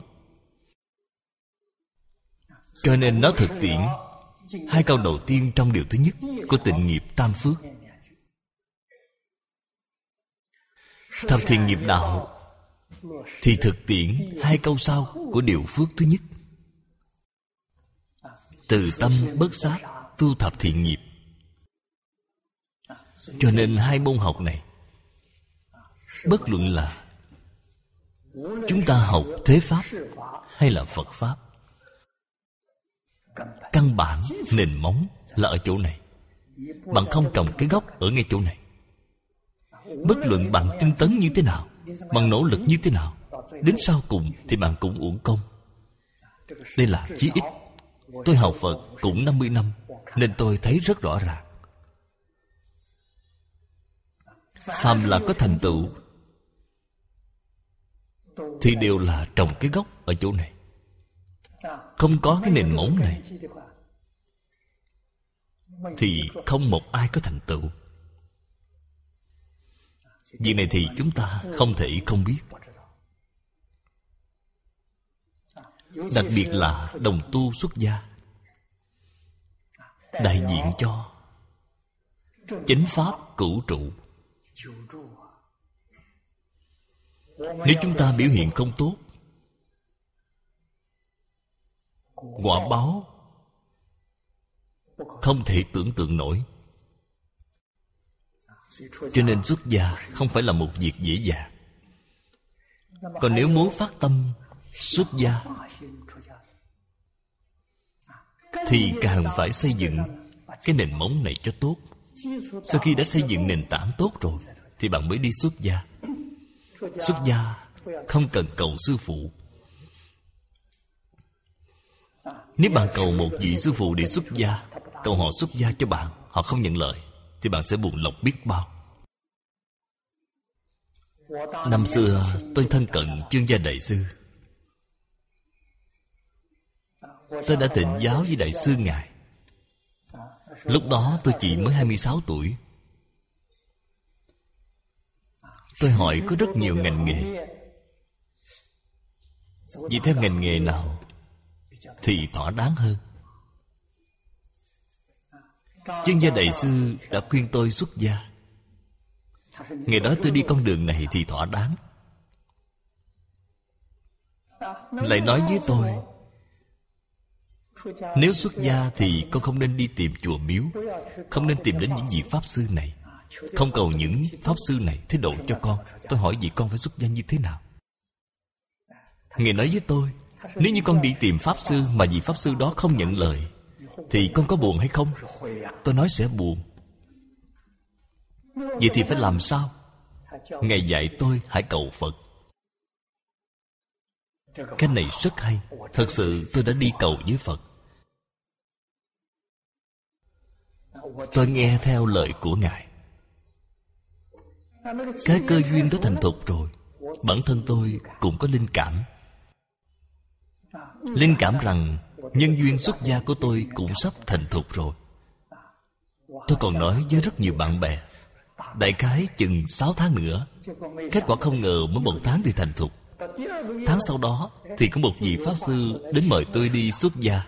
Cho nên nó thực tiễn hai câu đầu tiên trong điều thứ nhất của tịnh nghiệp tam phước. Thập thiện nghiệp đạo thì thực tiễn hai câu sau của điều phước thứ nhất: từ tâm bất sát, tu thập thiện nghiệp. Cho nên hai môn học này, bất luận là chúng ta học thế Pháp hay là Phật Pháp, căn bản nền móng là ở chỗ này. Bạn không trồng cái gốc ở ngay chỗ này, bất luận bạn tinh tấn như thế nào, bạn nỗ lực như thế nào, đến sau cùng thì bạn cũng uổng công. Đây là chí ít. Tôi học Phật cũng năm mươi năm, nên tôi thấy rất rõ ràng. Phàm là có thành tựu thì đều là trồng cái gốc ở chỗ này. Không có cái nền móng này thì không một ai có thành tựu. Việc này thì chúng ta không thể không biết. Đặc biệt là đồng tu xuất gia, đại diện cho chánh pháp cửu trụ. Nếu chúng ta biểu hiện không tốt, quả báo không thể tưởng tượng nổi. Cho nên xuất gia không phải là một việc dễ dàng. Còn nếu muốn phát tâm xuất gia thì càng phải xây dựng cái nền móng này cho tốt. Sau khi đã xây dựng nền tảng tốt rồi thì bạn mới đi xuất gia. Xuất gia không cần cầu sư phụ. Nếu bạn cầu một vị sư phụ để xuất gia, cầu họ xuất gia cho bạn, họ không nhận lời, thì bạn sẽ buồn lòng biết bao. Năm xưa tôi thân cận Chương Gia Đại Sư. Tôi đã tịnh giáo với Đại sư Ngài. Lúc đó tôi chỉ mới hai mươi sáu tuổi. Tôi hỏi có rất nhiều ngành nghề, vì theo ngành nghề nào thì thỏa đáng hơn. Chương Gia Đại Sư đã khuyên tôi xuất gia. Ngày đó tôi đi con đường này thì thỏa đáng. Lại nói với tôi, nếu xuất gia thì con không nên đi tìm chùa miếu, không nên tìm đến những vị Pháp Sư này. không cầu những Pháp Sư này thế độ cho con. Tôi hỏi vậy con phải xuất gia như thế nào? Ngài nói với tôi, nếu như con đi tìm Pháp Sư mà vị Pháp Sư đó không nhận lời, thì con có buồn hay không? Tôi nói sẽ buồn. Vậy thì phải làm sao? Ngài dạy tôi hãy cầu Phật. Cái này rất hay. Thật sự tôi đã đi cầu với Phật. Tôi nghe theo lời của Ngài. Cái cơ duyên đó thành thục rồi, bản thân tôi cũng có linh cảm. Linh cảm rằng nhân duyên xuất gia của tôi cũng sắp thành thục rồi. Tôi còn nói với rất nhiều bạn bè, đại khái chừng sáu tháng nữa. Kết quả không ngờ mới một tháng thì thành thục. Tháng sau đó thì có một vị Pháp Sư đến mời tôi đi xuất gia.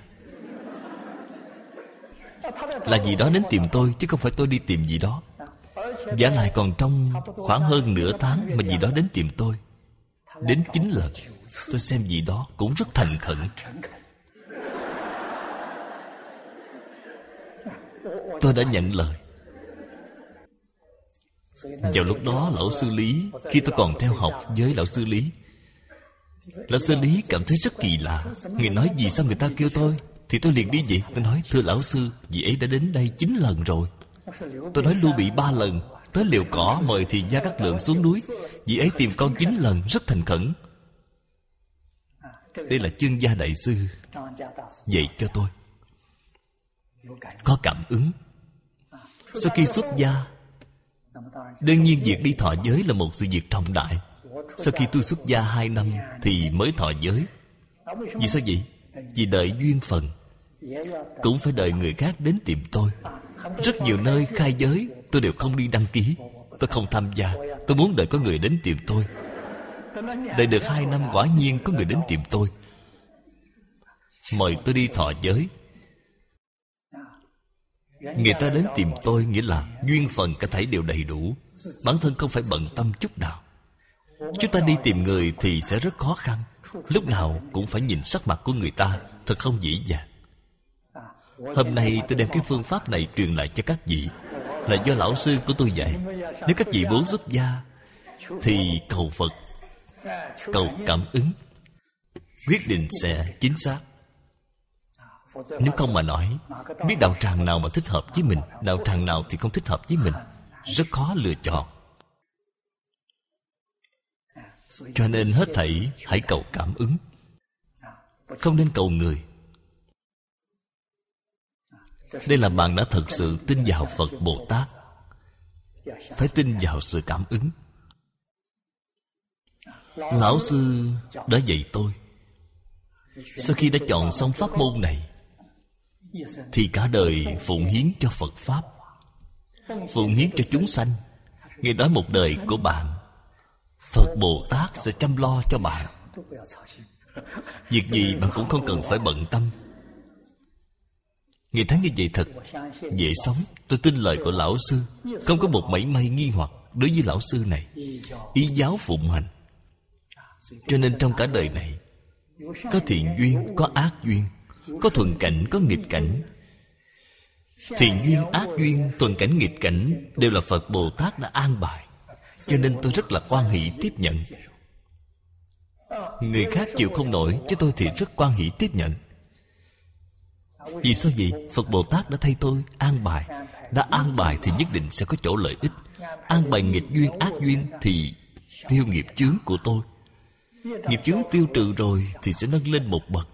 Là vị đó đến tìm tôi, chứ không phải tôi đi tìm vị đó. Giả lại còn trong khoảng hơn nửa tháng mà vị đó đến tìm tôi, đến chín lần. Tôi xem vị đó cũng rất thành khẩn. Tôi đã nhận lời. Vào lúc đó lão sư Lý, khi tôi còn theo học với lão sư Lý, lão sư Lý cảm thấy rất kỳ lạ. Ngài nói vì sao người ta kêu tôi, thì tôi liền đi vậy. Tôi nói thưa lão sư, vị ấy đã đến đây chín lần rồi. Tôi nói Lưu Bị ba lần, tới Liều Cỏ mời thì Gia Cát Lượng xuống núi, vị ấy tìm con chín lần, rất thành khẩn. Đây là Chương Gia Đại Sư dạy cho tôi. Có cảm ứng. Sau khi xuất gia, đương nhiên việc đi thọ giới là một sự việc trọng đại. Sau khi tôi xuất gia hai năm thì mới thọ giới. Vì sao vậy? Vì đợi duyên phần. Cũng phải đợi người khác đến tìm tôi. Rất nhiều nơi khai giới tôi đều không đi đăng ký. Tôi không tham gia. Tôi muốn đợi có người đến tìm tôi. Đợi được hai năm quả nhiên có người đến tìm tôi, mời tôi đi thọ giới. Người ta đến tìm tôi nghĩa là duyên phần cả thảy đều đầy đủ. Bản thân không phải bận tâm chút nào. Chúng ta đi tìm người thì sẽ rất khó khăn. Lúc nào cũng phải nhìn sắc mặt của người ta, thật không dễ dàng. Hôm nay tôi đem cái phương pháp này truyền lại cho các vị, là do lão sư của tôi dạy. Nếu các vị muốn xuất gia thì cầu Phật, cầu cảm ứng, quyết định sẽ chính xác. Nếu không mà nói, biết đạo tràng nào mà thích hợp với mình, đạo tràng nào thì không thích hợp với mình, rất khó lựa chọn. Cho nên hết thảy hãy cầu cảm ứng, không nên cầu người. Đây là bạn đã thật sự tin vào Phật Bồ Tát, phải tin vào sự cảm ứng. Lão sư đã dạy tôi. Sau khi đã chọn xong pháp môn này thì cả đời phụng hiến cho Phật Pháp, phụng hiến cho chúng sanh. Nghe nói một đời của bạn, Phật Bồ Tát sẽ chăm lo cho bạn. Việc gì bạn cũng không cần phải bận tâm. Nghe thấy như vậy thật dễ sống. Tôi tin lời của lão sư, không có một mảy may nghi hoặc đối với lão sư này. Ý giáo phụng hành. Cho nên trong cả đời này, có thiện duyên, có ác duyên, có thuận cảnh, có nghịch cảnh. Thiện duyên, ác duyên, thuận cảnh, nghịch cảnh đều là Phật Bồ Tát đã an bài. Cho nên tôi rất là hoan hỷ tiếp nhận. Người khác chịu không nổi, chứ tôi thì rất hoan hỷ tiếp nhận. Vì sao vậy? Phật Bồ Tát đã thay tôi an bài. Đã an bài thì nhất định sẽ có chỗ lợi ích. An bài nghịch duyên, ác duyên thì tiêu nghiệp chướng của tôi. Nghiệp chướng tiêu trừ rồi thì sẽ nâng lên một bậc.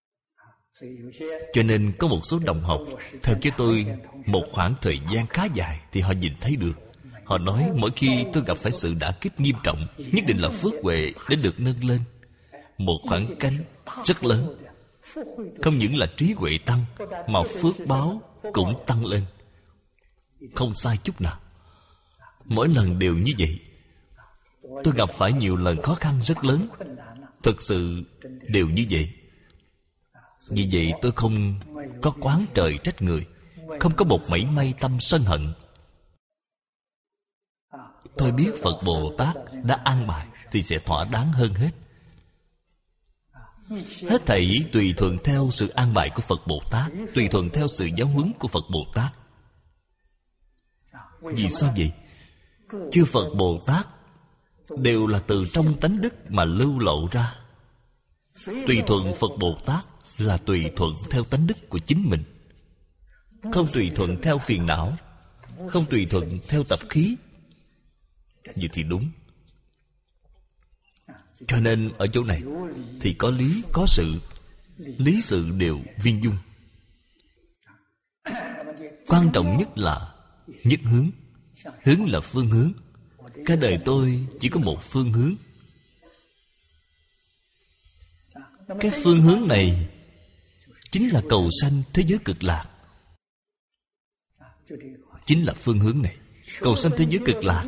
Cho nên có một số đồng học theo với tôi một khoảng thời gian khá dài thì họ nhìn thấy được. Họ nói mỗi khi tôi gặp phải sự đả kích nghiêm trọng, nhất định là phước huệ đã được nâng lên một khoảng cách rất lớn. Không những là trí huệ tăng, mà phước báo cũng tăng lên. Không sai chút nào. Mỗi lần đều như vậy. Tôi gặp phải nhiều lần khó khăn rất lớn, thực sự đều như vậy. Vì vậy tôi không có oán trời trách người, không có một mảy may tâm sân hận. Tôi biết Phật Bồ Tát đã an bài thì sẽ thỏa đáng hơn hết. Hết thảy tùy thuận theo sự an bài của Phật Bồ Tát, tùy thuận theo sự giáo huấn của Phật Bồ Tát. Vì sao vậy? Chư Phật Bồ Tát đều là từ trong tánh đức mà lưu lộ ra. Tùy thuận Phật Bồ Tát là tùy thuận theo tánh đức của chính mình, không tùy thuận theo phiền não, không tùy thuận theo tập khí. Vậy thì đúng. Cho nên ở chỗ này thì có lý, có sự. Lý sự đều viên dung. Quan trọng nhất là nhất hướng. Hướng là phương hướng. Cả đời tôi chỉ có một phương hướng. Cái phương hướng này chính là cầu sanh thế giới cực lạc. Chính là phương hướng này. Cầu sanh thế giới cực lạc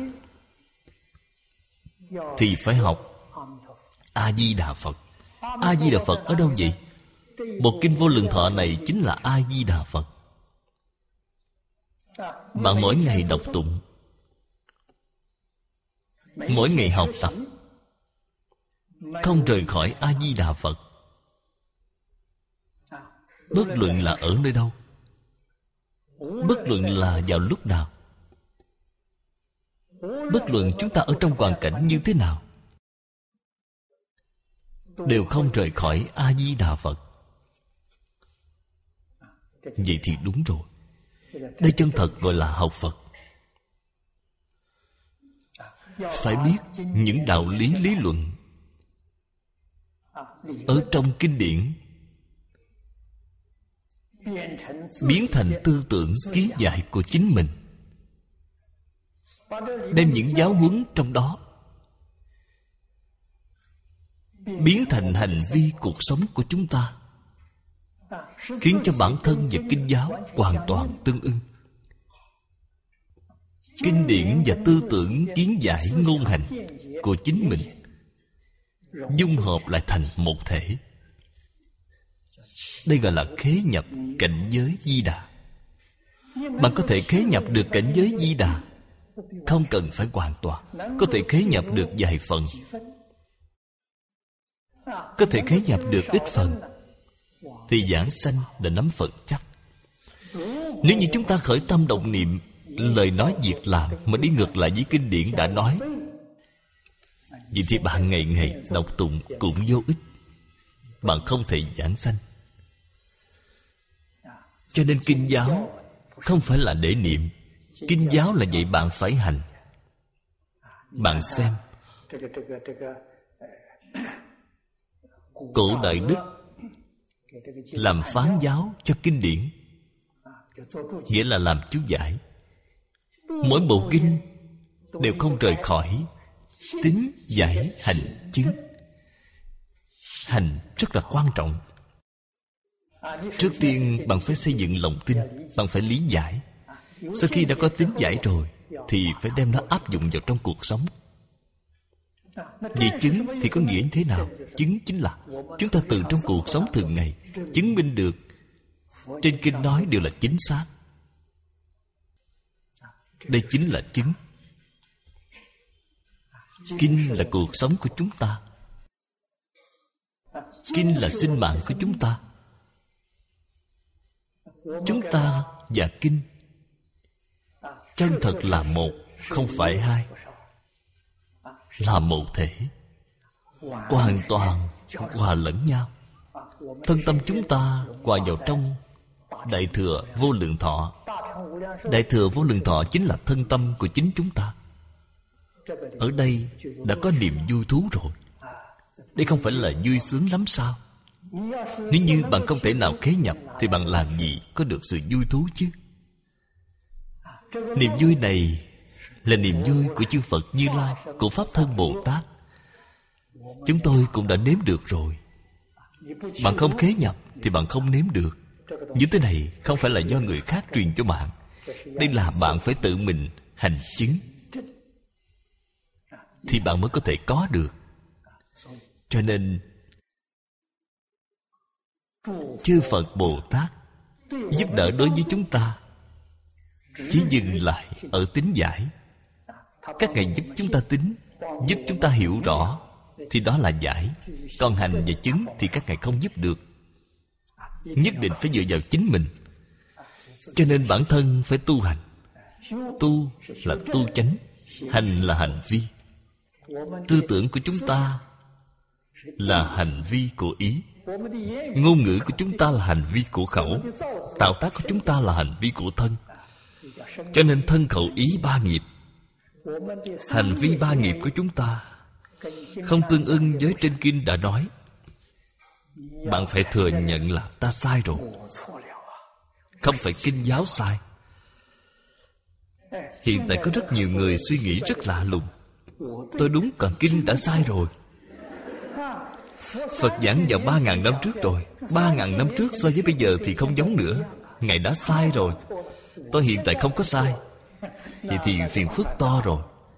thì phải học A-di-đà Phật. A-di-đà Phật ở đâu vậy? Bộ kinh Vô Lượng Thọ này chính là A-di-đà Phật. Bạn mỗi ngày đọc tụng, mỗi ngày học tập, không rời khỏi A-di-đà Phật. Bất luận là ở nơi đâu, bất luận là vào lúc nào, bất luận chúng ta ở trong hoàn cảnh như thế nào, đều không rời khỏi A-di-đà Phật. Vậy thì đúng rồi. Đây chân thật gọi là học Phật. Phải biết những đạo lý lý luận ở trong kinh điển, biến thành tư tưởng kiến giải của chính mình, đem những giáo huấn trong đó biến thành hành vi cuộc sống của chúng ta, khiến cho bản thân và kinh giáo hoàn toàn tương ưng. Kinh điển và tư tưởng kiến giải ngôn hành của chính mình dung hợp lại thành một thể. Đây gọi là khế nhập cảnh giới Di Đà. Bạn có thể khế nhập được cảnh giới Di Đà, không cần phải hoàn toàn. Có thể khế nhập được vài phần, có thể khế nhập được ít phần, thì giảng sanh đã nắm phần chắc. Nếu như chúng ta khởi tâm động niệm, lời nói việc làm mà đi ngược lại với kinh điển đã nói, vậy thì bạn ngày ngày đọc tụng cũng vô ích. Bạn không thể giảng sanh. Cho nên kinh giáo không phải là để niệm. Kinh giáo là dạy bạn phải hành. Bạn xem, cổ đại Đức làm phán giáo cho kinh điển, nghĩa là làm chú giải. Mỗi bộ kinh đều không rời khỏi tín, giải, hành, chứng. Hành rất là quan trọng. Trước tiên bạn phải xây dựng lòng tin, bạn phải lý giải. Sau khi đã có tín giải rồi thì phải đem nó áp dụng vào trong cuộc sống. Vì chứng thì có nghĩa như thế nào? Chứng chính là chúng ta từ trong cuộc sống thường ngày chứng minh được trên kinh nói đều là chính xác. Đây chính là chứng. Kinh là cuộc sống của chúng ta. Kinh là sinh mạng của chúng ta. Chúng ta và kinh chân thật là một, không phải hai, là một thể, hoàn toàn hòa lẫn nhau. Thân tâm chúng ta hòa vào trong Đại Thừa Vô Lượng Thọ. Đại Thừa Vô Lượng Thọ chính là thân tâm của chính chúng ta. Ở đây đã có niềm vui thú rồi. Đây không phải là vui sướng lắm sao? Nếu như bạn không thể nào khế nhập thì bạn làm gì có được sự vui thú chứ? Niềm vui này là niềm vui của chư Phật Như Lai, của Pháp Thân Bồ Tát. Chúng tôi cũng đã nếm được rồi. Bạn không khế nhập thì bạn không nếm được. Những thứ này không phải là do người khác truyền cho bạn. Đây là bạn phải tự mình hành chứng thì bạn mới có thể có được. Cho nên chư Phật Bồ Tát giúp đỡ đối với chúng ta chỉ dừng lại ở tín giải. Các ngài giúp chúng ta tín, giúp chúng ta hiểu rõ, thì đó là giải. Còn hành và chứng thì các ngài không giúp được. Nhất định phải dựa vào chính mình. Cho nên bản thân phải tu hành. Tu là tu chánh, hành là hành vi. Tư tưởng của chúng ta là hành vi của ý, ngôn ngữ của chúng ta là hành vi của khẩu, tạo tác của chúng ta là hành vi của thân. Cho nên thân khẩu ý ba nghiệp, hành vi ba nghiệp của chúng ta không tương ưng với trên kinh đã nói. Bạn phải thừa nhận là ta sai rồi, không phải kinh giáo sai. Hiện tại có rất nhiều người suy nghĩ rất lạ lùng. Tôi đúng, còn kinh đã sai rồi. Phật giảng vào ba ngàn năm trước rồi. Ba ngàn năm trước so với bây giờ thì không giống nữa. Ngài đã sai rồi. Tôi hiện tại không có sai. Vậy thì phiền phức to rồi.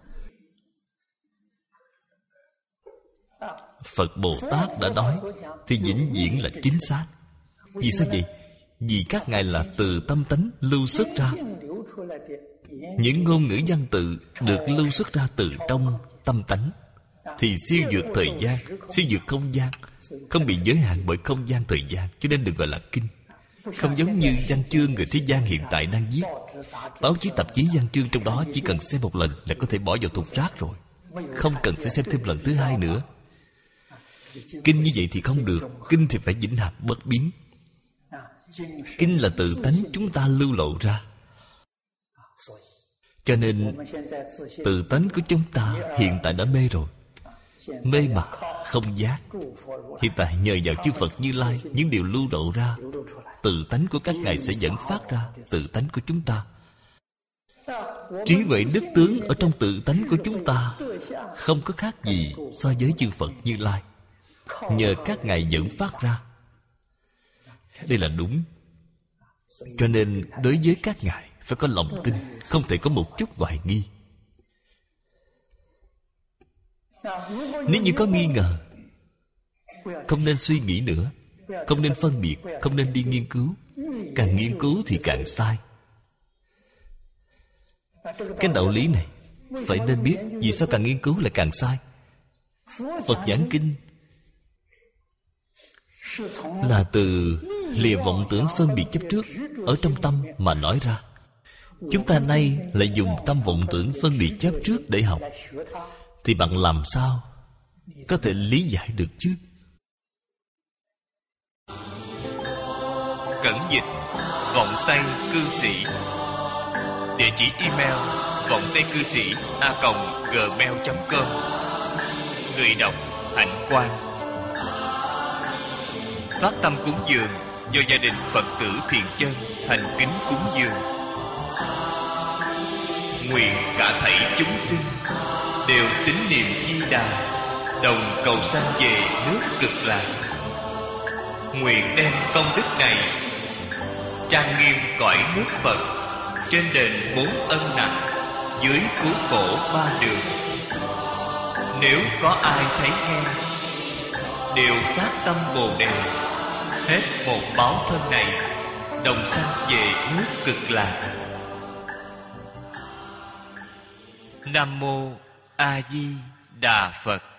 Phật Bồ Tát đã nói thì vĩnh viễn là chính xác. Vì sao vậy? Vì các ngài là từ tâm tánh lưu xuất ra. Những ngôn ngữ văn tự được lưu xuất ra từ trong tâm tánh thì siêu vượt thời gian, siêu vượt không gian, không bị giới hạn bởi không gian thời gian, cho nên được gọi là kinh. Không giống như văn chương người thế gian hiện tại đang viết. Báo chí tạp chí văn chương trong đó chỉ cần xem một lần là có thể bỏ vào thùng rác rồi, không cần phải xem thêm lần thứ hai nữa. Kinh như vậy thì không được. Kinh thì phải vĩnh hằng bất biến. Kinh là tự tánh chúng ta lưu lộ ra. Cho nên tự tánh của chúng ta hiện tại đã mê rồi. Mê mà không giác. Hiện tại nhờ vào chư Phật Như Lai, những điều lưu lộ ra, tự tánh của các ngài sẽ dẫn phát ra tự tánh của chúng ta. Trí huệ đức tướng ở trong tự tánh của chúng ta không có khác gì so với chư Phật Như Lai. Nhờ các ngài dẫn phát ra. Đây là đúng. Cho nên đối với các ngài phải có lòng tin, không thể có một chút hoài nghi. Nếu như có nghi ngờ, không nên suy nghĩ nữa, không nên phân biệt, không nên đi nghiên cứu. Càng nghiên cứu thì càng sai. Cái đạo lý này phải nên biết. Vì sao càng nghiên cứu lại càng sai? Phật giảng kinh là từ lìa vọng tưởng phân biệt chấp trước ở trong tâm mà nói ra. Chúng ta nay lại dùng tâm vọng tưởng phân biệt chấp trước để học, thì bạn làm sao có thể lý giải được chứ? Cẩn dịch vọng tây cư sĩ. Địa chỉ email vọng tây cư sĩ a còng gmail chấm com. Người đọc Hạnh Quang. Phát tâm cúng dường do gia đình Phật tử Thiện Chân thành kính cúng dường. Nguyện cả thảy chúng sinh đều tín niệm Di Đà, đồng cầu sanh về nước Cực Lạc. Nguyện đem công đức này trang nghiêm cõi nước Phật, trên đền bốn ân nặng, dưới cứu khổ ba đường. Nếu có ai thấy nghe, đều phát tâm Bồ Đề, hết một báo thân này, đồng sanh về nước Cực Lạc. Nam mô A Di Đà Phật.